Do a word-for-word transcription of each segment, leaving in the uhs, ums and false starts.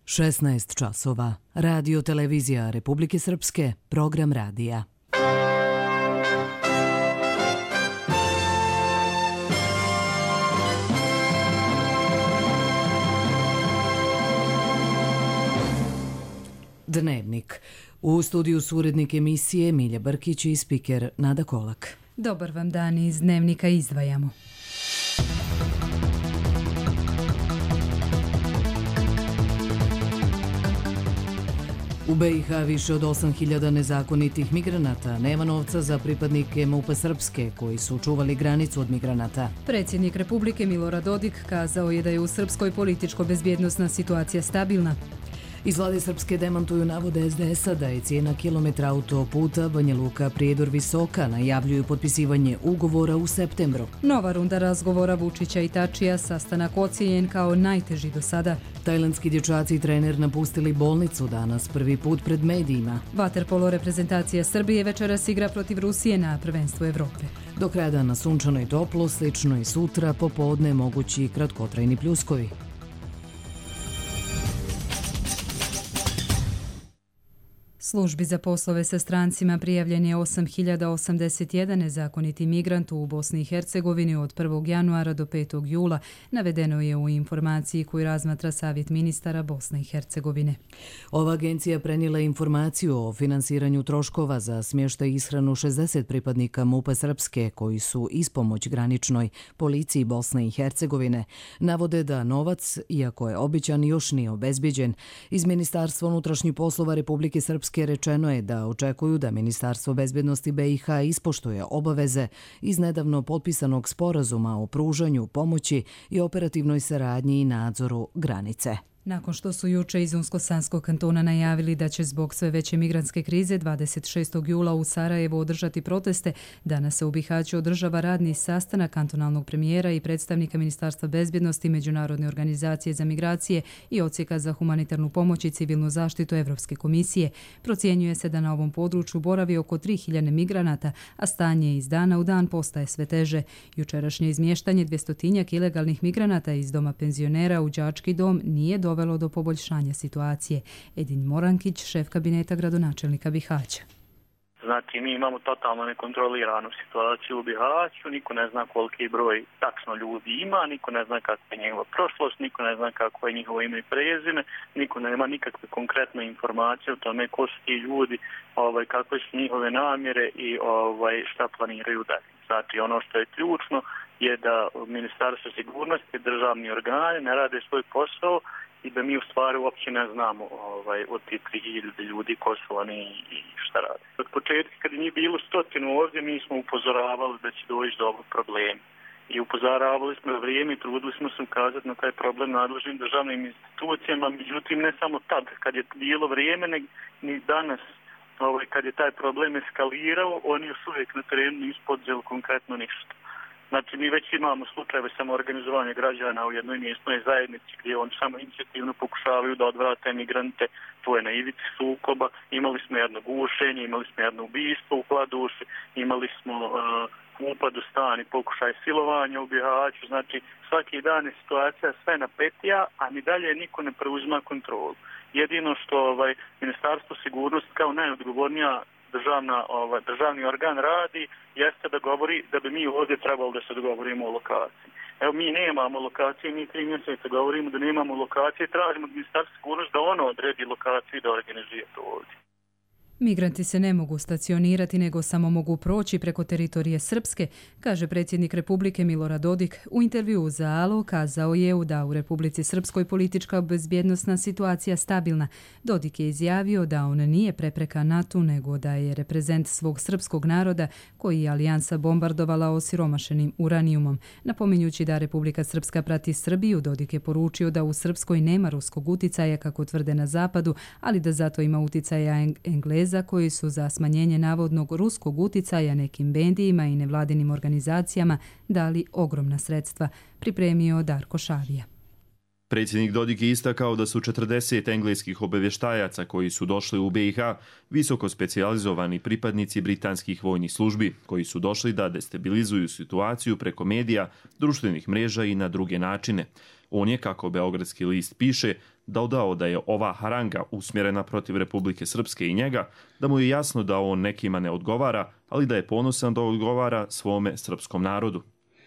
šesnaest časova. Radio televizija Republike Srpske, program radija. Dnevnik. U studiju su urednik emisije Milja Brkić i spiker Nada Kolak. Dobar vam dan, iz Dnevnika izdvajamo. U B i H više od osam hiljada nezakonitih migranata, nema novca za pripadnike MUP-a Srpske koji su čuvali granicu od migranata. Predsjednik Republike Milorad Dodik kazao je da je u Srpskoj političko-bezbjednosna situacija stabilna. Iz vlade Srpske demantuju navode S D S-a da je cijena kilometra autoputa Banja Luka-Prijedor visoka, najavljuju potpisivanje ugovora u septembru. Nova runda razgovora Vučića i Tačija, sastanak ocijenjen kao najteži do sada. Tajlandski dječaci i trener napustili bolnicu danas prvi put pred medijima. Vaterpolo reprezentacija Srbije večeras igra protiv Rusije na prvenstvu Evrope. Do kraja dana sunčano i toplo, slično i sutra, popodne mogući kratkotrajni pljuskovi. Službi za poslove sa strancima prijavljen je osam hiljada osamdeset jedan nezakoniti migrant u Bosni i Hercegovini od prvog januara do petog jula, navedeno je u informaciji koju razmatra Savjet ministara Bosne i Hercegovine. Ova agencija prenijela informaciju o finansiranju troškova za smještaj i ishranu šezdeset pripadnika MUP-a Srpske koji su ispomoć graničnoj policiji Bosne i Hercegovine. Navode da novac, iako je obećan, još nije obezbijeđen. Iz Ministarstva unutrašnjih poslova Republike Srpske rečeno je da očekuju da Ministarstvo bezbjednosti B i H ispoštuje obaveze iz nedavno potpisanog sporazuma o pružanju pomoći i operativnoj saradnji i nadzoru granice. Nakon što su juče iz Unsko-Sanskog kantona najavili da će zbog sve veće migrantske krize dvadeset šestog jula u Sarajevu održati proteste, danas se u Bihaću održava radni sastanak kantonalnog premijera i predstavnika Ministarstva bezbjednosti, Međunarodne organizacije za migracije i Odsjeka za humanitarnu pomoć i civilnu zaštitu Evropske komisije. Procjenjuje se da na ovom području boravi oko tri hiljade migranata, a stanje iz dana u dan postaje sve teže. Jučerašnje izmještanje dvjestotinjak ilegalnih migranata iz doma penzionera u đački dom nije dovelo dovelo do poboljšanja situacije. Edin Morankić, šef kabineta gradonačelnika Bihaća. Znači, mi imamo totalno nekontroliranu situaciju u Bihaću, niko ne zna koliki broj tačno ljudi ima, niko ne zna kakva je njihova prošlost, niko ne zna kako je njihovo ime i prezime, niko nema nikakve konkretne informacije o tome ko su ti ljudi, ovaj, kakve su njihove namjere i ovaj, šta planiraju dalje. Znači, ono što je ključno je da Ministarstvo sigurnosti, državni organi ne rade svoj posao i da mi u stvari uopće ne znamo ovaj, od tih tri hiljade ljudi ko su oni i šta rade. Od početka kad je nije bilo stotinu ovdje, mi smo upozoravali da će doći do ovog problema. I upozoravali smo na vrijeme i trudili smo se ukazati na taj problem nadležnim državnim institucijama, međutim ne samo tad kad je bilo vrijeme, ni danas ovaj, kad je taj problem eskalirao, oni još uvijek na terenu nisu poduzeli konkretno ništa. Znači, mi već imamo slučajeve samoorganizovanja građana u jednoj mjesnoj zajednici gdje oni samo inicijativno pokušavaju da odvrate migrante. To je na ivici sukoba. Imali smo jedno gušenje, imali smo jedno ubistvo u Kladuši, imali smo uh, upad u stan i pokušaj silovanja u Bihaću. Znači, svaki dan je situacija sve napetija, a ni dalje niko ne preuzima kontrolu. Jedino što ovaj, Ministarstvo sigurnosti kao najodgovornija Državna, ovaj, državni organ radi jeste da govori da bi mi ovdje trebalo da se dogovorimo o lokaciji. Evo, mi nemamo lokacije, mi tri mjeseca govorimo da nemamo lokacije, tražimo od Ministarstva sigurnosti da ono odredi lokaciju i da organizuje to ovdje. Migranti se ne mogu stacionirati, nego samo mogu proći preko teritorije Srpske, kaže predsjednik Republike Milorad Dodik. U intervjuu za Alo kazao je da u Republici Srpskoj politička bezbjednosna situacija stabilna. Dodik je izjavio da on nije prepreka NATO, nego da je reprezent svog srpskog naroda koji je alijansa bombardovala osiromašenim uranijumom. Napominjući da Republika Srpska prati Srbiju, Dodik je poručio da u Srpskoj nema ruskog uticaja kako tvrde na zapadu, ali da zato ima uticaja Engleza koji su za smanjenje navodnog ruskog uticaja nekim bendijima i nevladinim organizacijama dali ogromna sredstva, pripremio Darko Šavija. Predsjednik Dodik je istakao da su četrdeset engleskih obavještajaca koji su došli u B i H visoko specijalizovani pripadnici britanskih vojnih službi, koji su došli da destabilizuju situaciju preko medija, društvenih mreža i na druge načine. On je, kako Beogradski list piše, dodao da je ova haranga usmjerena protiv Republike Srpske i njega, da mu je jasno da on nekima ne odgovara, ali da je ponosan da odgovara svome srpskom narodu.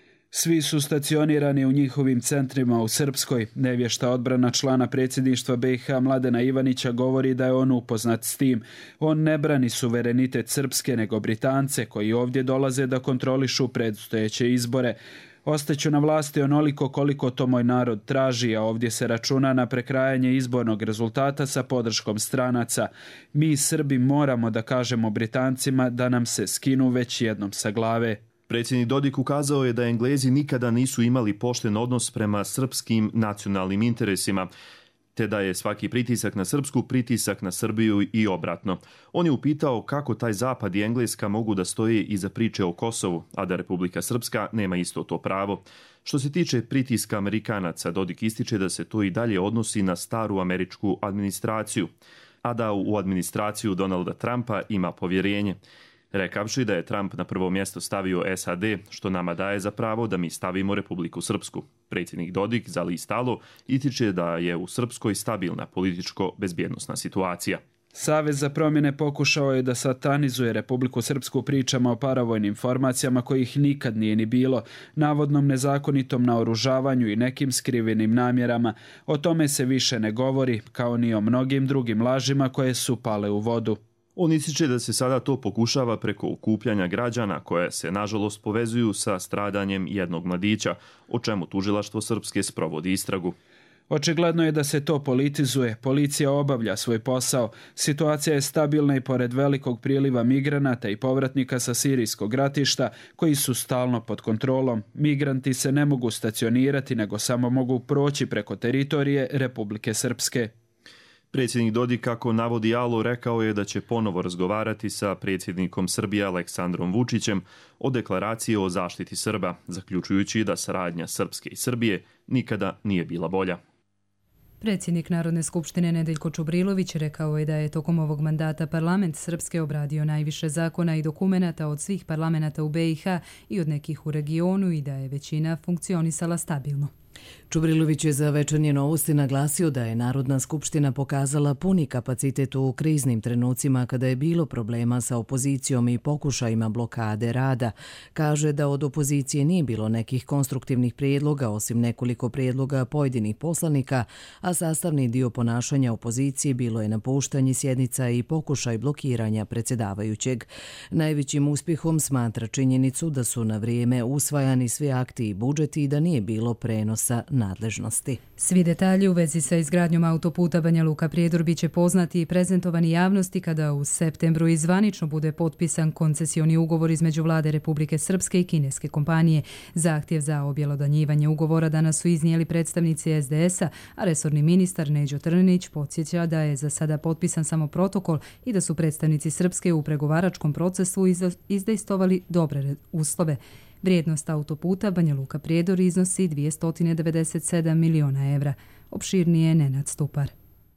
Svi su stacionirani u njihovim centrima u Srpskoj. Nevješta odbrana člana predsjedništva B i H Mladena Ivanića govori da je on upoznat s tim. On ne brani suverenitet Srpske nego Britance koji ovdje dolaze da kontrolišu predstojeće izbore. Ostaću na vlasti onoliko koliko to moj narod traži, a ovdje se računa na prekrajanje izbornog rezultata sa podrškom stranaca. Mi Srbi moramo da kažemo Britancima da nam se skinu već jednom sa glave. Predsjednik Dodik ukazao je da Englezi nikada nisu imali pošten odnos prema srpskim nacionalnim interesima, te da je svaki pritisak na Srpsku pritisak na Srbiju i obratno. On je upitao kako taj Zapad i Engleska mogu da stoje iza priče o Kosovu, a da Republika Srpska nema isto to pravo. Što se tiče pritiska Amerikanaca, Dodik ističe da se to i dalje odnosi na staru američku administraciju, a da u administraciju Donalda Trumpa ima povjerenje. Rekavši da je Trump na prvo mjesto stavio S A D, što nama daje za pravo da mi stavimo Republiku Srpsku. Predsjednik Dodik za list Alo ističe da je u Srpskoj stabilna političko-bezbjednosna situacija. Savez za promjene pokušao je da satanizuje Republiku Srpsku pričama o paravojnim formacijama kojih nikad nije ni bilo, navodnom nezakonitom naoružavanju i nekim skrivenim namjerama. O tome se više ne govori, kao ni o mnogim drugim lažima koje su pale u vodu. On ističe da se sada to pokušava preko okupljanja građana koje se nažalost povezuju sa stradanjem jednog mladića, o čemu tužilaštvo Srpske sprovodi istragu. Očigledno je da se to politizuje, policija obavlja svoj posao, situacija je stabilna i pored velikog priliva migranata i povratnika sa sirijskog ratišta koji su stalno pod kontrolom. Migranti se ne mogu stacionirati nego samo mogu proći preko teritorije Republike Srpske. Predsjednik Dodik, kako navodi Alo, rekao je da će ponovo razgovarati sa predsjednikom Srbije Aleksandrom Vučićem o deklaraciji o zaštiti Srba, zaključujući da saradnja Srpske i Srbije nikada nije bila bolja. Predsjednik Narodne skupštine Nedeljko Čubrilović rekao je da je tokom ovog mandata parlament Srpske obradio najviše zakona i dokumenata od svih parlamenta u B i H i od nekih u regionu i da je većina funkcionisala stabilno. Čubrilović je za Večernje novosti naglasio da je Narodna skupština pokazala puni kapacitet u kriznim trenucima kada je bilo problema sa opozicijom i pokušajima blokade rada. Kaže da od opozicije nije bilo nekih konstruktivnih prijedloga osim nekoliko prijedloga pojedinih poslanika, a sastavni dio ponašanja opozicije bilo je napuštanje sjednica i pokušaj blokiranja predsjedavajućeg. Najvećim uspjehom smatra činjenicu da su na vrijeme usvajani svi akti i budžeti i da nije bilo prenosa nadležnosti. Svi detalji u vezi sa izgradnjom autoputa Banja Luka Prijedor biće poznati i prezentovani javnosti kada u septembru izvanično bude potpisan koncesioni ugovor između Vlade Republike Srpske i kineske kompanije. Zahtjev za objelodanjivanje ugovora danas su iznijeli predstavnici S D S-a, a resorni ministar Neđo Trninić podsjeća da je za sada potpisan samo protokol i da su predstavnici Srpske u pregovaračkom procesu izdejstovali dobre uslove. Vrijednost autoputa Banja Luka Prijedor iznosi dvjesto devedeset sedam miliona evra. Opširnije Nenad Stupar.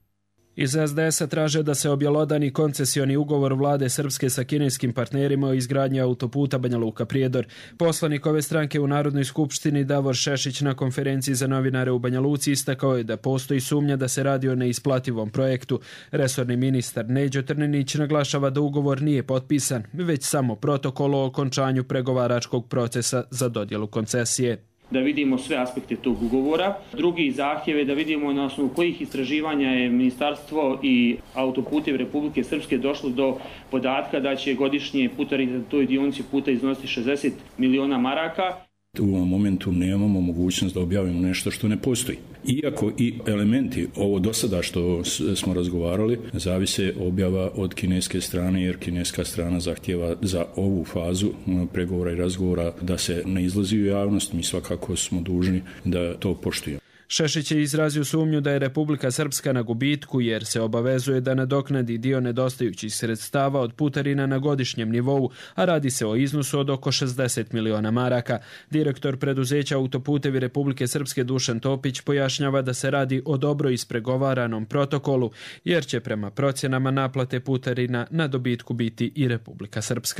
Iz S D S-a traže da se objelodani koncesioni ugovor vlade Srpske sa kineskim partnerima o izgradnji autoputa Banja Luka Prijedor. Poslanik ove stranke u Narodnoj skupštini Davor Šešić na konferenciji za novinare u Banja Luci istakao je da postoji sumnja da se radi o neisplativom projektu. Resorni ministar Neđo Trninić naglašava da ugovor nije potpisan, već samo protokol o okončanju pregovaračkog procesa za dodjelu koncesije. Da vidimo sve aspekte tog ugovora. Drugi zahtjev je da vidimo na osnovu kojih istraživanja je ministarstvo i autoputevi Republike Srpske došlo do podatka da će godišnje putarine na toj dionici puta iznositi šezdeset miliona maraka. U ovom momentu nemamo mogućnost da objavimo nešto što ne postoji. Iako i elementi ovo do sada što smo razgovarali zavise objava od kineske strane, jer kineska strana zahtjeva za ovu fazu pregovora i razgovora da se ne izlazi u javnost. Mi svakako smo dužni da to poštujemo. Šešić je izrazio sumnju da je Republika Srpska na gubitku jer se obavezuje da nadoknadi dio nedostajućih sredstava od putarina na godišnjem nivou, a radi se o iznosu od oko šezdeset miliona maraka. Direktor preduzeća Autoputevi Republike Srpske Dušan Topić pojašnjava da se radi o dobro ispregovaranom protokolu, jer će prema procjenama naplate putarina na dobitku biti i Republika Srpska.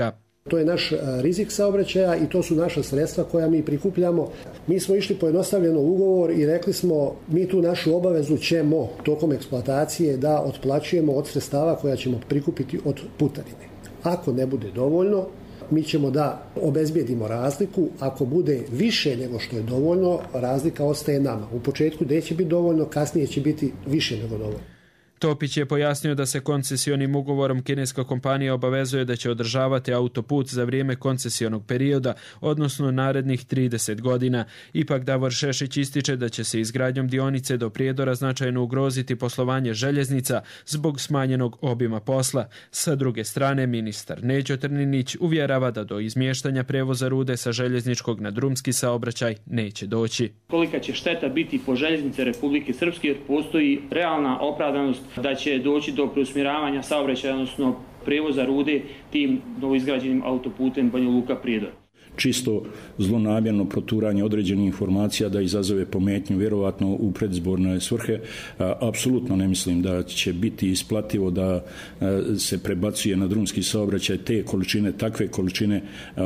To je naš rizik saobraćaja i to su naša sredstva koja mi prikupljamo. Mi smo išli pojednostavljeno ugovor i rekli smo mi tu našu obavezu ćemo tokom eksploatacije da otplaćujemo od sredstava koja ćemo prikupiti od putarine. Ako ne bude dovoljno, mi ćemo da obezbijedimo razliku. Ako bude više nego što je dovoljno, razlika ostaje nama. U početku neće biti dovoljno, kasnije će biti više nego dovoljno. Topić je pojasnio da se koncesionim ugovorom kineska kompanija obavezuje da će održavati autoput za vrijeme koncesionog perioda, odnosno narednih trideset godina. Ipak Davor Šešić ističe da će se izgradnjom dionice do Prijedora značajno ugroziti poslovanje željeznica zbog smanjenog obima posla. Sa druge strane, ministar Neđo Trninić uvjerava da do izmještanja prevoza rude sa željezničkog na drumski saobraćaj neće doći. Kolika će šteta biti po željeznice Republike Srpske jer postoji realna opravdanost da će doći do preusmjeravanja saobraćaja, odnosno prevoza rude tim novoizgrađenim autoputem Banja Luka-Prijedor. Čisto zlonamjerno proturanje određenih informacija da izazove pometnju vjerovatno u predizborne svrhe. Apsolutno ne mislim da će biti isplativo da se prebacuje na drumski saobraćaj te količine, takve količine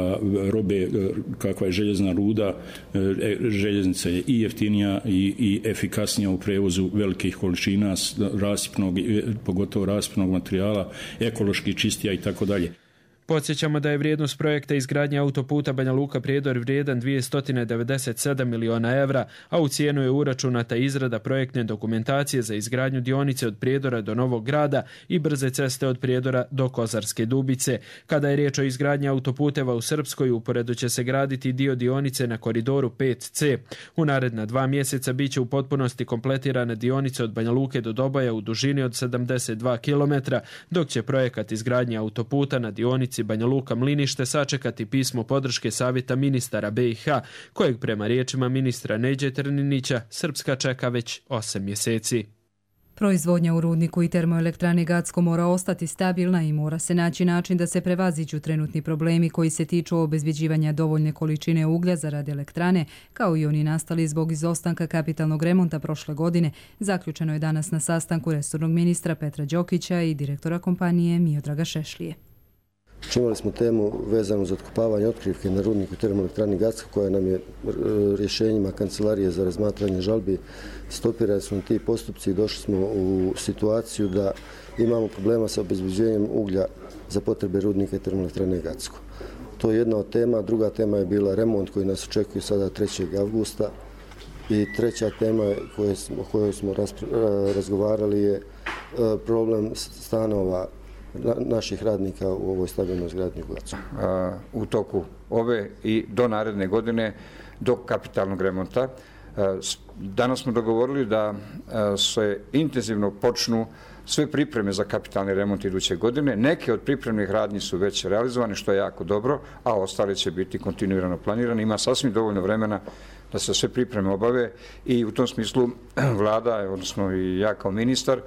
robe kakva je željezna ruda. Željeznica je i jeftinija i, i efikasnija u prevozu velikih količina rasipnog, pogotovo rasipnog materijala, ekološki čistija i tako dalje. Podsjećamo da je vrijednost projekta izgradnje autoputa Banja Luka-Prijedor vrijedan dvjesto devedeset sedam miliona evra, a u cijenu je uračunata izrada projektne dokumentacije za izgradnju dionice od Prijedora do Novog Grada i brze ceste od Prijedora do Kozarske Dubice. Kada je riječ o izgradnji autoputeva u Srpskoj, uporedo će se graditi dio dionice na koridoru pet ce. U naredna dva mjeseca bit će u potpunosti kompletirana dionica od Banja Luke do Doboja u dužini od sedamdeset dva kilometra, dok će projekat izgradnje autoputa na dionici Banja Luka-Mlinište sačekati pismo podrške Savjeta ministara be i ha, kojeg prema riječima ministra Neđe Trninića Srpska čeka već osam mjeseci. Proizvodnja u rudniku i termoelektrani Gacko mora ostati stabilna i mora se naći način da se prevaziđu trenutni problemi koji se tiču obezbjeđivanja dovoljne količine uglja za rad elektrane, kao i oni nastali zbog izostanka kapitalnog remonta prošle godine, zaključeno je danas na sastanku resornog ministra Petra Đokića i direktora kompanije Miodraga Šešlije. Imali smo temu vezanu za otkopavanje otkrivke na rudniku i termoelektrani Gacko, koja nam je rješenjima Kancelarije za razmatranje žalbi stopirali smo ti postupci i došli smo u situaciju da imamo problema sa obezbeđenjem uglja za potrebe rudnika i termoelektrane Gacko. To je jedna od tema. Druga tema je bila remont koji nas očekuje sada trećeg avgusta. I treća tema o kojoj smo razgovarali je problem stanova naših radnika u ovoj stabilnoj zgradi u Gacku. U toku ove i do naredne godine, do kapitalnog remonta. Danas smo dogovorili da se intenzivno počnu sve pripreme za kapitalni remont iduće godine. Neke od pripremnih radnji su već realizovane, što je jako dobro, a ostale će biti kontinuirano planirane. Ima sasvim dovoljno vremena da se sve pripreme obave i u tom smislu vlada, odnosno i ja kao ministar,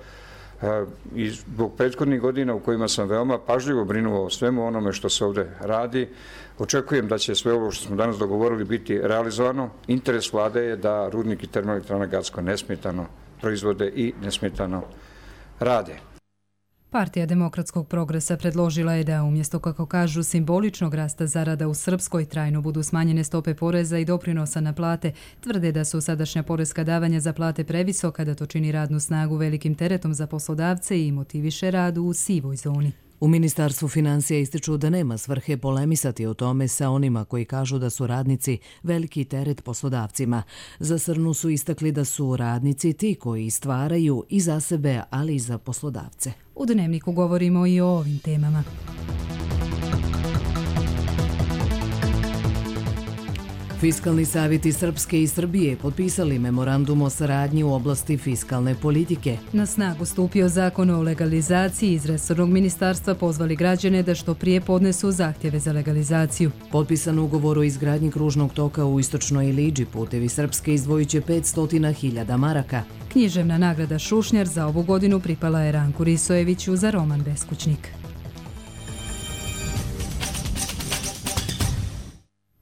i zbog prethodnih godina u kojima sam veoma pažljivo brinuo o svemu onome što se ovdje radi, očekujem da će sve ovo što smo danas dogovorili biti realizovano. Interes vlade je da rudnik i termoelektrana Gacko nesmetano proizvode i nesmetano rade. Partija Demokratskog progresa predložila je da umjesto, kako kažu, simboličnog rasta zarada u Srpskoj trajno budu smanjene stope poreza i doprinosa na plate. Tvrde da su sadašnja porezka davanja za plate previsoka, da to čini radnu snagu velikim teretom za poslodavce i motiviše rad u sivoj zoni. U Ministarstvu financija ističu da nema svrhe polemisati o tome sa onima koji kažu da su radnici veliki teret poslodavcima. Za Srnu su istakli da su radnici ti koji stvaraju i za sebe, ali i za poslodavce. U Dnevniku govorimo i o ovim temama. Fiskalni savjeti Srpske i Srbije potpisali memorandum o saradnji u oblasti fiskalne politike. Na snagu stupio zakon o legalizaciji. Iz resornog ministarstva pozvali građane da što prije podnesu zahtjeve za legalizaciju. Potpisan ugovor o izgradnji kružnog toka u istočnoj Iliđi putevi Srpske izdvojit će petsto hiljada maraka. Književna nagrada Šušnjar za ovu godinu pripala je Ranku Risojeviću za roman Beskućnik.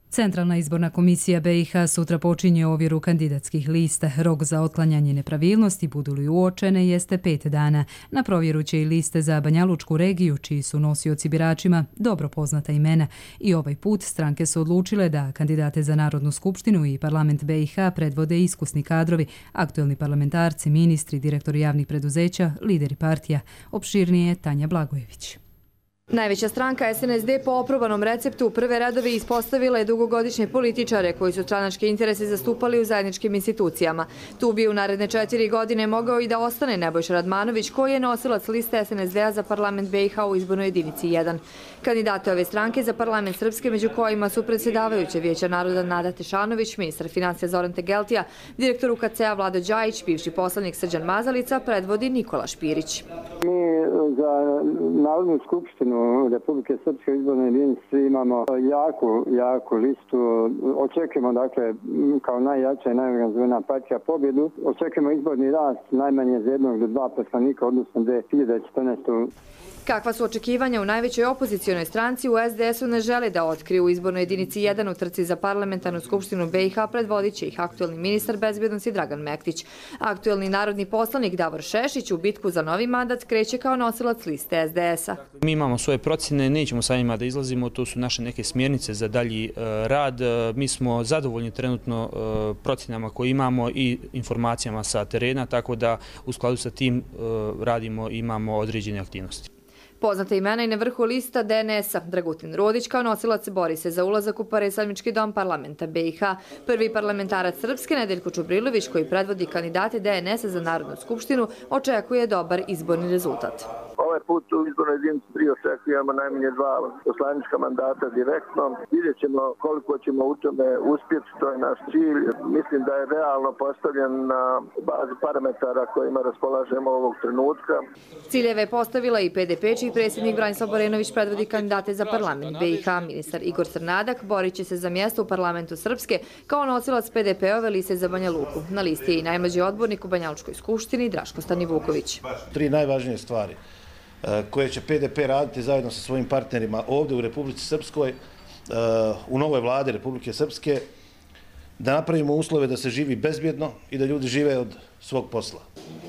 Centralna izborna komisija B i H sutra počinje ovjeru kandidatskih lista. Rok za otklanjanje nepravilnosti, budu li uočene, jeste pet dana. Na provjeru će i liste za Banjalučku regiju, čiji su nosioci biračima dobro poznata imena. I ovaj put stranke su odlučile da kandidate za Narodnu skupštinu i parlament B i H predvode iskusni kadrovi, aktuelni parlamentarci, ministri, direktori javnih preduzeća, lideri partija. Opširnije Tanja Blagojević. Najveća stranka S N S D po oprobanom receptu u prve redove ispostavila je dugogodišnje političare koji su stranačke interese zastupali u zajedničkim institucijama. Tu bi u naredne četiri godine mogao i da ostane Nebojša Radmanović, koji je nosilac liste S N S D-a za parlament B i H u izbornoj jedinici jedan. Kandidate ove stranke za parlament Srpske, među kojima su predsjedavajuće Vijeća naroda Nada Tešanović, ministar financija Zoran Tegeltija, direktor U K C-a Vlado Đajić, bivši poslanik Srđan Mazalica, predvodi Nikola Špirić. Mi za Narodnu skupštinu Republike Srpske izborne jedinice imamo jaku, jaku listu. Očekujemo, dakle, kao najjača i najorganizovanija partija pobjedu. Očekujemo izborni rast najmanje za jednog do dva poslanika, odnosno dvije hiljade četrnaeste. Kakva su očekivanja u najvećoj opozicijonoj stranci, u S D S-u ne žele da otkriju. U izbornoj jedinici jedan u trci za parlamentarnu skupštinu B i H predvodit će ih aktuelni ministar bezbjednosti Dragan Mektić. Aktuelni narodni poslanik Davor Šešić u bitku za novi mandat kreće kao nosilac liste S D S-a. Mi imamo svoje procjene, nećemo sa njima da izlazimo, to su naše neke smjernice za dalji rad. Mi smo zadovoljni trenutno procjenama koje imamo i informacijama sa terena, tako da u skladu sa tim radimo i imamo određene aktivnosti. Poznata imena i na vrhu lista D N S-a. Dragutin Rodić kao nosilac bori se za ulazak u predstavnički dom parlamenta B i H. Prvi parlamentarac Srpske, Nedeljko Čubrilović, koji predvodi kandidate D N S-a za Narodnu skupštinu, očekuje dobar izborni rezultat. Ovaj put u izbornoj jedinici tri očekujemo najmanje dva poslanička mandata direktno. Vidjet ćemo koliko ćemo u tome uspjeti, to je naš cilj. Mislim da je realno postavljen na bazi parametara kojima raspolažemo ovog trenutka. Ciljeve je postavila i P D P, čiji predsjednik Branislav Borenović predvodi kandidate za parlament B i H. Ministar Igor Crnadak borit će se za mjesto u parlamentu Srpske kao nosilac P D P-ove liste za Banja Luku. Na listi je i najmlađi odbornik u Banjalučkoj skupštini Draško Stanivuković. Tri najvažnije stvari koje će P D P raditi zajedno sa svojim partnerima ovdje u Republici Srpskoj, u novoj vladi Republike Srpske, da napravimo uslove da se živi bezbjedno i da ljudi žive od svog posla.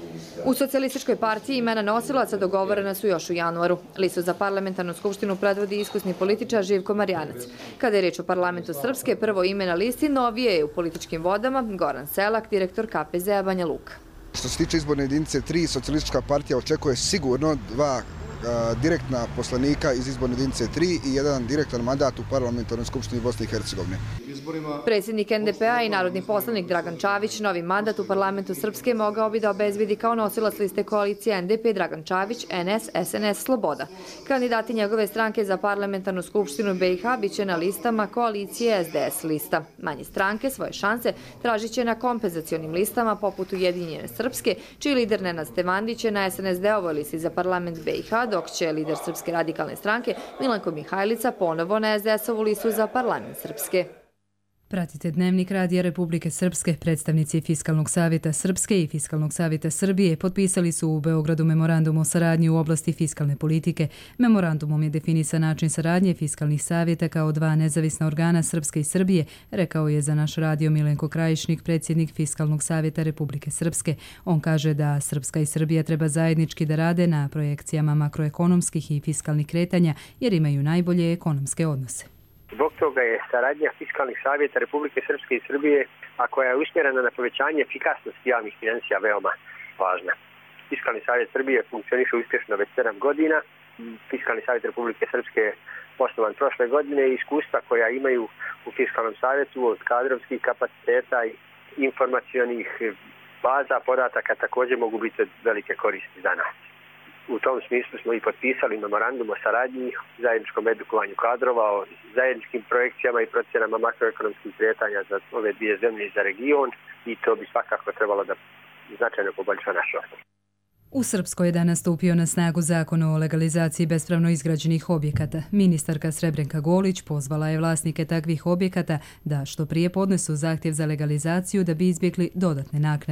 U Socijalističkoj partiji imena nosilaca dogovorena su još u januaru. Listu za parlamentarnu skupštinu predvodi iskusni političar Živko Marjanac. Kada je riječ o parlamentu Srpske, prvo ime na listi novije je u političkim vodama Goran Selak, direktor K P Z-a Banja Luka. Što se tiče izborne jedinice tri, Socijalistička partija očekuje sigurno dva direktna poslanika iz izborne jedinice tri i jedan direktan mandat u parlamentarnoj skupštini Bosne i Hercegovine. Predsjednik N D P-a i narodni poslanik Dragan Čavić novi mandat u parlamentu Srpske mogao bi da obezbedi kao nosilac liste koalicije N D P Dragan Čavić, N S, S N S, Sloboda. Kandidati njegove stranke za parlamentarnu skupštinu B i H bit će na listama koalicije S D S lista. Manje stranke svoje šanse tražit će na kompenzacionim listama poput Ujedinjene Srpske, čiji lider Nenad Stevandić je na S N S D-ovoj listi za parlament B i H, dok će lider Srpske radikalne stranke Milanko Mihajlica ponovo na S D S-ovu listu za parlament Srpske. Pratite Dnevnik Radija Republike Srpske. Predstavnici Fiskalnog savjeta Srpske i Fiskalnog savjeta Srbije potpisali su u Beogradu memorandum o saradnji u oblasti fiskalne politike. Memorandumom je definisan način saradnje fiskalnih savjeta kao dva nezavisna organa Srpske i Srbije, rekao je za naš radio Milenko Krajišnik, predsjednik Fiskalnog savjeta Republike Srpske. On kaže da Srpska i Srbija treba zajednički da rade na projekcijama makroekonomskih i fiskalnih kretanja jer imaju najbolje ekonomske odnose. Zbog toga je saradnja fiskalnih savjeta Republike Srpske i Srbije, a koja je usmjerena na povećanje efikasnosti javnih financija, veoma važna. Fiskalni savjet Srbije funkcioniše uspješno već sedam godina. Fiskalni savjet Republike Srpske je osnovan prošle godine i iskustva koja imaju u fiskalnom savjetu od kadrovskih kapaciteta i informacionih baza podataka također mogu biti velike koristi za nas. U tom smislu smo i potpisali memorandum o saradnji, zajedničkom edukovanju kadrova, o zajedničkim projekcijama i procjenama makroekonomskih kretanja za ove dvije zemlje i za region i to bi svakako trebalo da značajno poboljša naš odnos. U Srpskoj je danas stupio na snagu zakon o legalizaciji bespravno izgrađenih objekata. Ministarka Srebrenka Golić pozvala je vlasnike takvih objekata da što prije podnesu zahtjev za legalizaciju da bi izbjegli dodatne naknade.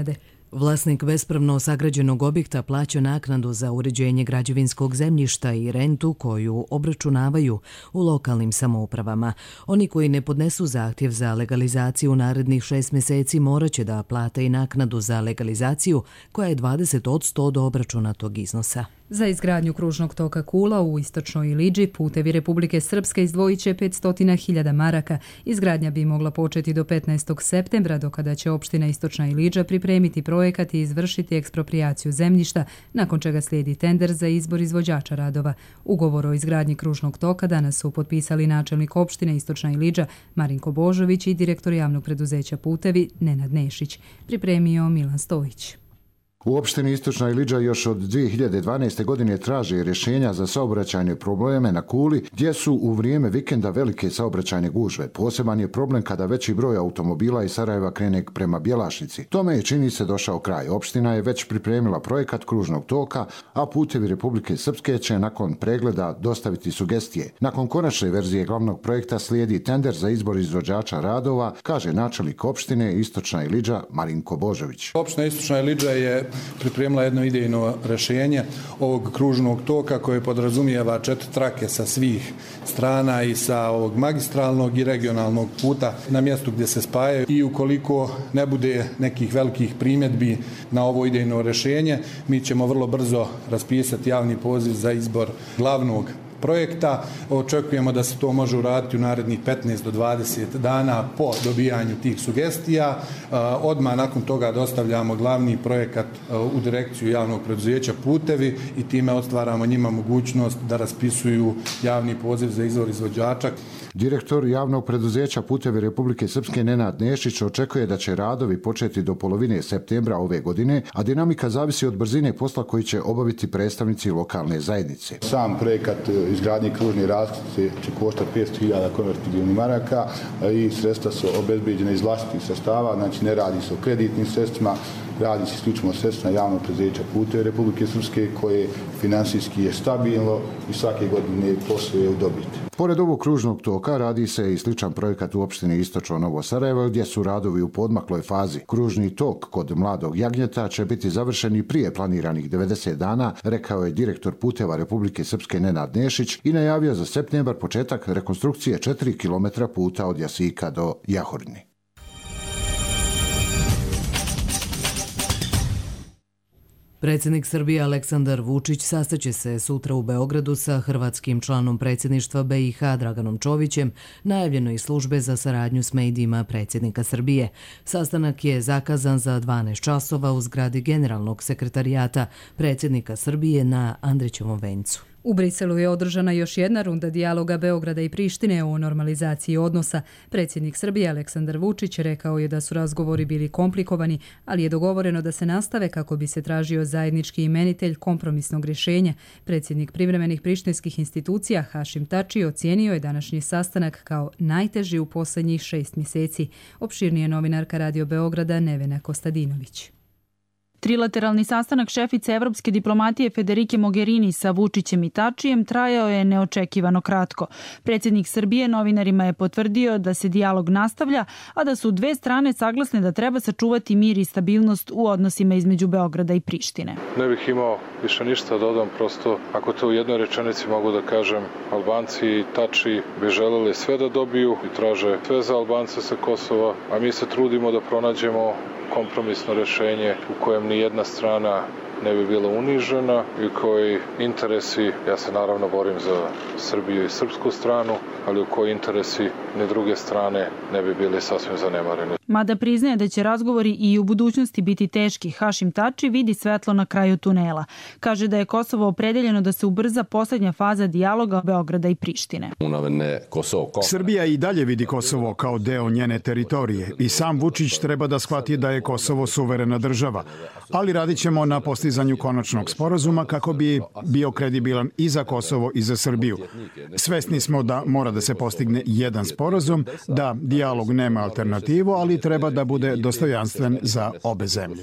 Vlasnik bespravno sagrađenog objekta plaća naknadu za uređenje građevinskog zemljišta i rentu koju obračunavaju u lokalnim samoupravama. Oni koji ne podnesu zahtjev za legalizaciju u narednih šest mjeseci morat će da plate i naknadu za legalizaciju koja je dvadeset posto od obračunatog iznosa. Za izgradnju kružnog toka Kula u istočnoj Iliđi Putevi Republike Srpske izdvojit će petsto hiljada maraka. Izgradnja bi mogla početi do petnaestog septembra, do kada će opština Istočna Iliđa pripremiti projekat i izvršiti eksproprijaciju zemljišta, nakon čega slijedi tender za izbor izvođača radova. Ugovor o izgradnji kružnog toka danas su potpisali načelnik opštine Istočna Iliđa Marinko Božović i direktor javnog preduzeća Putevi Nenad Nešić. Pripremio Milan Stojić. U opštini Istočna Iliđa još od dvije hiljade dvanaeste. godine traže rješenja za saobraćajne probleme na Kuli, gdje su u vrijeme vikenda velike saobraćajne gužve. Poseban je problem kada veći broj automobila iz Sarajeva krene prema Bjelašnici. Tome je, čini se, došao kraj. Opština je već pripremila projekat kružnog toka, a Putevi Republike Srpske će nakon pregleda dostaviti sugestije. Nakon konačne verzije glavnog projekta slijedi tender za izbor izvođača radova, kaže načelnik opštine Istočna Iliđa Marinko Božović. Opština Istočna Iliđa je pripremila jedno idejno rješenje ovog kružnog toka koje podrazumijeva četiri trake sa svih strana i sa ovog magistralnog i regionalnog puta na mjestu gdje se spajaju, i ukoliko ne bude nekih velikih primjedbi na ovo idejno rješenje, mi ćemo vrlo brzo raspisati javni poziv za izbor glavnog projekta. Očekujemo da se to može uraditi u narednih petnaest do dvadeset dana po dobijanju tih sugestija. Odmah nakon toga dostavljamo glavni projekat u direkciju javnog preduzeća Putevi i time otvaramo njima mogućnost da raspisuju javni poziv za izbor izvođača. Direktor javnog preduzeća Putevi Republike Srpske Nenad Nešić očekuje da će radovi početi do polovine septembra ove godine, a dinamika zavisi od brzine posla koji će obaviti predstavnici lokalne zajednice. Sam projekat izgradnje kružne raskrsnice će koštati petsto hiljada konvertibilnih maraka i sredstva su obezbeđena iz vlastitih sredstava, znači ne radi se o kreditnim sredstvima, radi se isključivo sredstvima javnog preduzeća Putevi Republike Srpske koje finansijski je stabilno i svake godine posluje u dobiti. Pored ovog kružnog toka radi se i sličan projekat u opštini Istočno Novo Sarajevo, gdje su radovi u podmakloj fazi. Kružni tok kod Mladog Jagnjeta će biti završen i prije planiranih devedeset dana, rekao je direktor Puteva Republike Srpske Nenad Nešić i najavio za septembar početak rekonstrukcije četiri kilometra puta od Jasika do Jahorni. Predsjednik Srbije Aleksandar Vučić sastaće se sutra u Beogradu sa hrvatskim članom predsjedništva B i H Draganom Čovićem, najavljeno iz službe za saradnju s medijima predsjednika Srbije. Sastanak je zakazan za dvanaest časova u zgradi generalnog sekretarijata predsjednika Srbije na Andrićevom vencu. U Briselu je održana još jedna runda dijaloga Beograda i Prištine o normalizaciji odnosa. Predsjednik Srbije Aleksandar Vučić rekao je da su razgovori bili komplikovani, ali je dogovoreno da se nastave kako bi se tražio zajednički imenitelj kompromisnog rješenja. Predsjednik privremenih prištinskih institucija Hašim Tači ocijenio je današnji sastanak kao najteži u posljednjih šest mjeseci. Opširnije novinarka Radio Beograda Nevena Kostadinović. Trilateralni sastanak šefice evropske diplomatije Federike Mogherini sa Vučićem i Tačijem trajao je neočekivano kratko. Predsjednik Srbije novinarima je potvrdio da se dijalog nastavlja, a da su dve strane saglasne da treba sačuvati mir i stabilnost u odnosima između Beograda i Prištine. Ne bih imao više ništa dodam, prosto ako to u jednoj rečenici mogu da kažem, Albanci i Tači bi želeli sve da dobiju i traže sve za Albance sa Kosova, a mi se trudimo da pronađemo kompromisno rješenje u kojem ni jedna strana ne bi bila unižena i koji interesi, ja se naravno borim za Srbiju i srpsku stranu, ali u koji interesi ni druge strane ne bi bili sasvim zanemareni. Mada priznaje da će razgovori i u budućnosti biti teški, Hašim Tači vidi svetlo na kraju tunela. Kaže da je Kosovo opredeljeno da se ubrza posljednja faza dijaloga Beograda i Prištine. Srbija i dalje vidi Kosovo kao deo njene teritorije i sam Vučić treba da shvati da je Kosovo suverena država, ali radit ćemo na postizanju konačnog sporazuma kako bi bio kredibilan i za Kosovo i za Srbiju. Svesni smo da mora da se postigne jedan sporazum, da dijalog nema alternativu, ali treba da bude dostojanstven za obe zemlje.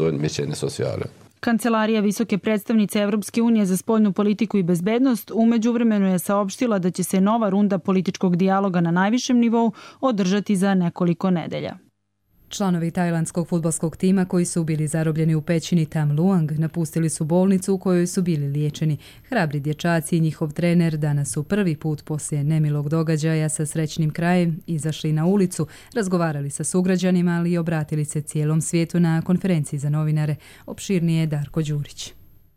Kancelarija visoke predstavnice Evropske unije za spoljnu politiku i bezbednost u međuvremenu je saopštila da će se nova runda političkog dijaloga na najvišem nivou održati za nekoliko nedelja. Članovi tajlandskog fudbalskog tima koji su bili zarobljeni u pećini Tam Luang napustili su bolnicu u kojoj su bili liječeni. Hrabri dječaci i njihov trener danas su prvi put poslije nemilog događaja sa srećnim krajem izašli na ulicu, razgovarali sa sugrađanima, ali i obratili se cijelom svijetu na konferenciji za novinare. Opširnije Darko Đurić.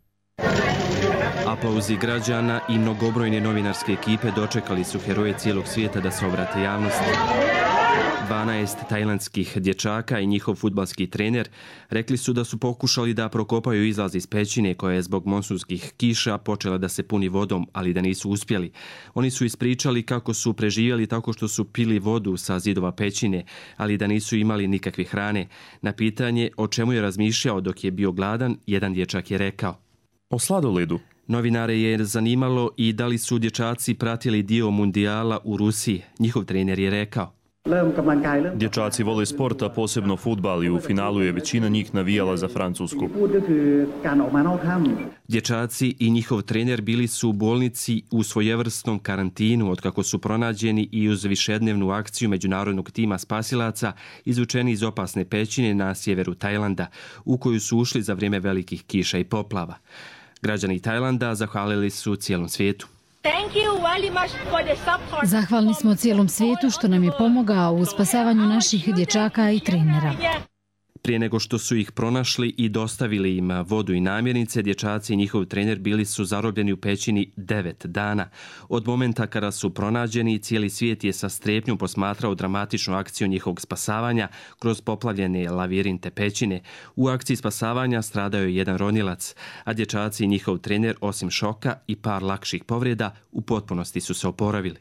Aplauzi građana i mnogobrojne novinarske ekipe dočekali su heroje cijelog svijeta da se obrate javnosti. dvanaest tajlandskih dječaka i njihov fudbalski trener rekli su da su pokušali da prokopaju izlaz iz pećine koja je zbog monsunskih kiša počela da se puni vodom, ali da nisu uspjeli. Oni su ispričali kako su preživjeli tako što su pili vodu sa zidova pećine, ali da nisu imali nikakve hrane. Na pitanje o čemu je razmišljao dok je bio gladan, jedan dječak je rekao: o sladoledu. Novinare je zanimalo i da li su dječaci pratili dio mundijala u Rusiji. Njihov trener je rekao: dječaci vole sport, a posebno fudbal, i u finalu je većina njih navijala za Francusku. Dječaci i njihov trener bili su u bolnici u svojevrsnom karantinu otkako su pronađeni i uz višednevnu akciju međunarodnog tima spasilaca izvučeni iz opasne pećine na sjeveru Tajlanda, u koju su ušli za vrijeme velikih kiša i poplava. Građani Tajlanda zahvalili su cijelom svijetu. Zahvalni smo cijelom svijetu što nam je pomogao u spasavanju naših dječaka i trenera. Prije nego što su ih pronašli i dostavili im vodu i namirnice, dječaci i njihov trener bili su zarobljeni u pećini devet dana. Od momenta kada su pronađeni, cijeli svijet je sa strepnjom posmatrao dramatičnu akciju njihovog spasavanja kroz poplavljene lavirinte pećine. U akciji spasavanja stradao je jedan ronilac, a dječaci i njihov trener, osim šoka i par lakših povreda, u potpunosti su se oporavili.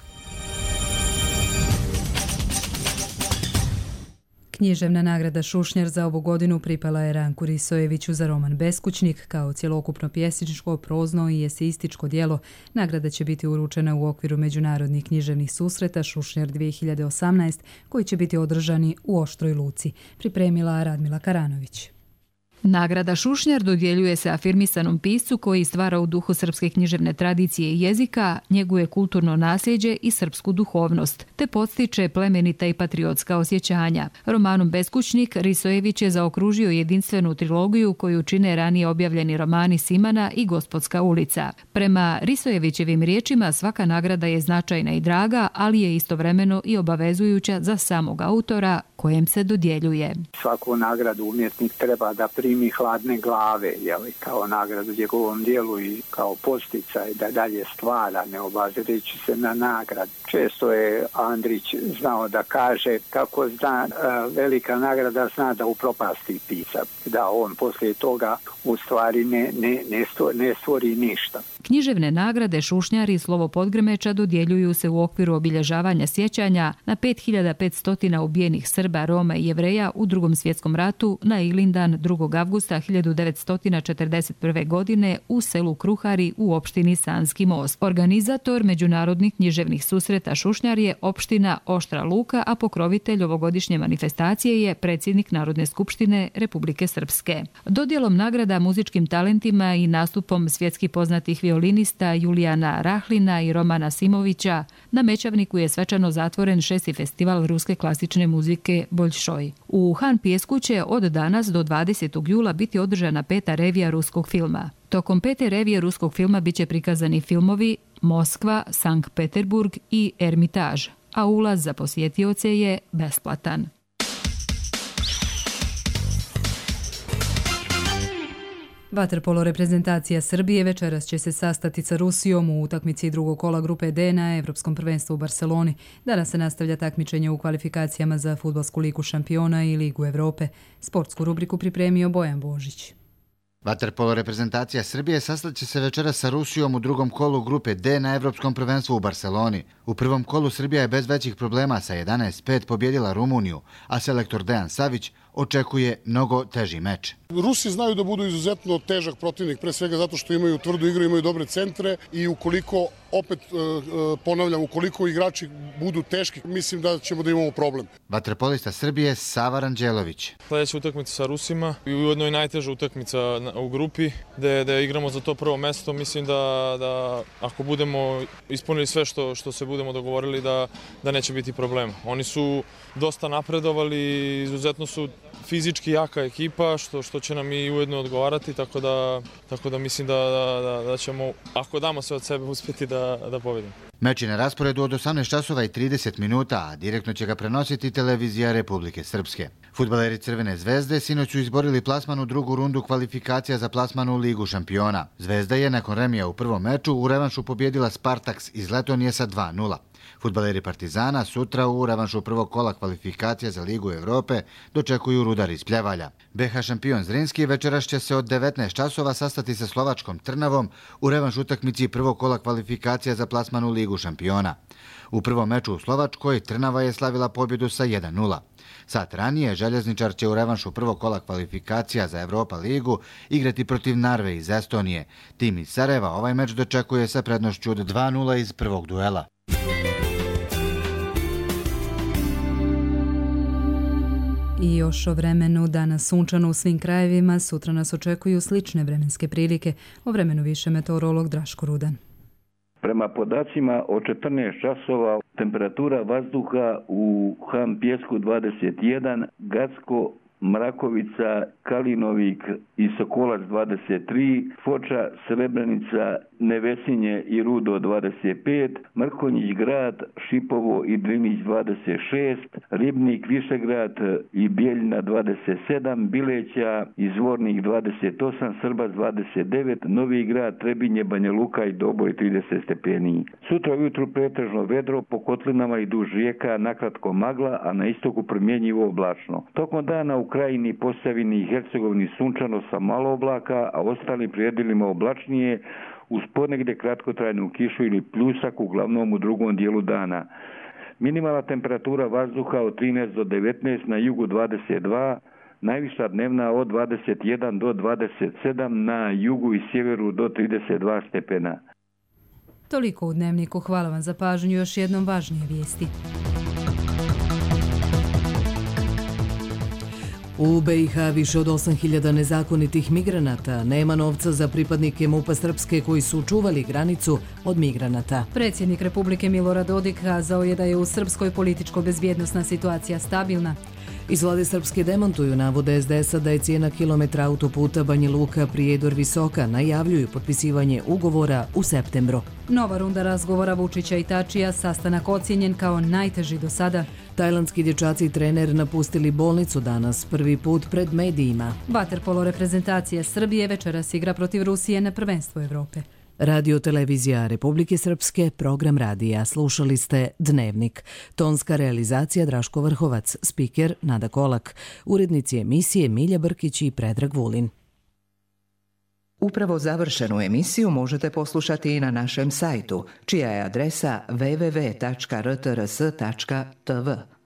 Književna nagrada Šušnjar za ovu godinu pripala je Ranku Risojeviću za roman Beskućnik kao cjelokupno pjesničko, prozno i eseističko djelo. Nagrada će biti uručena u okviru međunarodnih književnih susreta Šušnjar dvije hiljade osamnaest koji će biti održani u Oštroj Luci. Pripremila Radmila Karanović. Nagrada Šušnjar dodjeljuje se afirmisanom piscu koji stvara u duhu srpske književne tradicije i jezika, njeguje kulturno nasljeđe i srpsku duhovnost, te podstiče plemenita i patriotska osjećanja. Romanom Beskućnik Risojević je zaokružio jedinstvenu trilogiju koju čine ranije objavljeni romani Simana i Gospodska ulica. Prema Risojevićevim riječima svaka nagrada je značajna i draga, ali je istovremeno i obavezujuća za samog autora kojem se dodjeljuje. Svaku nagradu umjetnik treba da primi hladne glave, jeli, kao nagradu njegovom dijelu i kao posticaj da dalje stvara, ne obazireći se na nagrad. Često je Andrić znao da kaže kako zna, velika nagrada zna da upropasti pisca, da on poslije toga u stvari ne, ne, ne, stvori, ne stvori ništa. Književne nagrade Šušnjar i Slovo Podgrmeča dodjeljuju se u okviru obilježavanja sjećanja na pet hiljada petsto ubijenih Srba, Roma i Jevreja u Drugom svjetskom ratu na Ilindan drugog avgusta hiljadu devetsto četrdeset prve. godine u selu Kruhari u opštini Sanski most. Organizator međunarodnih književnih susreta Šušnjar je opština Oštra Luka, a pokrovitelj ovogodišnje manifestacije je predsjednik Narodne skupštine Republike Srpske. Dodjelom nagrada muzičkim talentima i nastupom svjetski poznatih violinista Julijana Rahlina i Romana Simovića na Mećavniku je svečano zatvoren šesti festival ruske klasične muzike Boljšoj. U Han Pijesku će od danas do dvadesetog jula biti održana peta revija ruskog filma. Tokom pete revije ruskog filma biće prikazani filmovi Moskva, Sankt Peterburg i Ermitaž, a ulaz za posjetioce je besplatan. Vaterpolo reprezentacija Srbije večeras će se sastati sa Rusijom u utakmici drugog kola grupe D na Evropskom prvenstvu u Barceloni. Danas se nastavlja takmičenje u kvalifikacijama za Fudbalsku ligu šampiona i Ligu Evrope. Sportsku rubriku pripremio Bojan Božić. Vaterpolo reprezentacija Srbije sastaće se večeras sa Rusijom u drugom kolu grupe D na Evropskom prvenstvu u Barceloni. U prvom kolu Srbija je bez većih problema sa jedanaest pet pobjedila Rumuniju, a selektor Dejan Savić očekuje mnogo teži meč. Rusi znaju da budu izuzetno težak protivnik, pre svega zato što imaju tvrdu igru, imaju dobre centre i ukoliko opet ponavljam, ukoliko igrači budu teški, mislim da ćemo da imamo problem. Vaterpolista Srbije Sava Ranđelović. Sljedeća utakmica sa Rusima i ujedno i najteža utakmica u grupi gde, gde igramo za to prvo mesto. Mislim da, da ako budemo ispunili sve što, što se budemo dogovorili da, da neće biti problema. Oni su dosta napredovali, izuzetno su fizički jaka ekipa, što, što će nam i ujedno odgovarati, tako da, tako da mislim da, da, da ćemo, ako damo sve od sebe, uspjeti da, da pobedimo. Meč je na rasporedu od osamnaest časova i trideset minuta, a direktno će ga prenositi televizija Republike Srpske. Fudbaleri Crvene zvezde sinoć su izborili plasman u drugu rundu kvalifikacija za plasman u Ligu šampiona. Zvezda je nakon remija u prvom meču u revanšu pobjedila Spartaks iz Letonije sa dva nula. Fudbaleri Partizana sutra u revanšu prvog kola kvalifikacija za Ligu Evrope dočekuju Rudar iz Pljevalja. be ha šampion Zrinski večeras će se od devetnaest časova sastati sa slovačkom Trnavom u revanš utakmici prvog kola kvalifikacija za plasman u Ligu šampiona. U prvom meču u Slovačkoj Trnava je slavila pobjedu sa jedan nula. Sat ranije Željezničar će u revanšu prvog kola kvalifikacija za Evropa ligu igrati protiv Narve iz Estonije. Tim iz Sarajeva ovaj meč dočekuje sa prednošću od dva nula iz prvog duela. I još o vremenu, danas sunčano u svim krajevima, sutra nas očekuju slične vremenske prilike. O vremenu više meteorolog Draško Rudan. Prema podacima o četrnaest časova temperatura vazduha u Han Pjesku dvadeset jedan, Gacko, Mrakovica, Kalinovik i Sokolac dvadeset tri, Foča, Srebrenica, Nevesinje i Rudo dvadeset pet, Mrkonjić Grad, Šipovo i Drinić dvadeset šest, Ribnik, Višegrad i Bijeljina dvadeset sedam, Bileća i Zvornik dvadeset osam, Srbac dvadeset devet, Novi Grad, Trebinje, Banja Luka i Doboj trideset stepeni. Sutra ujutru pretežno vedro, po kotlinama i duž rijeka nakratko magla, a na istoku promjenjivo oblačno. Tokom dana u Krajini, Posavini i Hercegovini sunčano sa malo oblaka, a ostalim predjelima oblačnije, uz ponegdje kratkotrajnu kišu ili pljusak, uglavnom u drugom dijelu dana. Minimalna temperatura vazduha od trinaest do devetnaest, na jugu dvadeset dva, najviša dnevna od dvadeset jedan do dvadeset sedam, na jugu i sjeveru do trideset dva stepena. Toliko u Dnevniku. Hvala vam za pažnju. Još jednom važnije vijesti. U be i ha više od osam hiljada nezakonitih migranata, nema novca za pripadnike MUP-a Srpske koji su čuvali granicu od migranata. Predsjednik Republike Milorad Dodik kazao je da je u Srpskoj političko-bezbjednosna situacija stabilna. Iz vlade Srpske demantuju navode es de es a da je cijena kilometra autoputa Banja Luka Prijedor visoka, najavljuju potpisivanje ugovora u septembru. Nova runda razgovora Vučića i Tačija, sastanak ocijenjen kao najteži do sada. Tajlandski dječaci i trener napustili bolnicu danas prvi put pred medijima. Vaterpolo reprezentacija Srbije večeras igra protiv Rusije na prvenstvu Evrope. Radio televizija Republike Srpske, program radija. Slušali ste Dnevnik. Tonska realizacija Draško Vrhovac, spiker Nada Kolak, urednici emisije Milja Brkić i Predrag Vulin. Upravo završenu emisiju možete poslušati i na našem sajtu, čija je adresa w w w tačka r t r s tačka t v.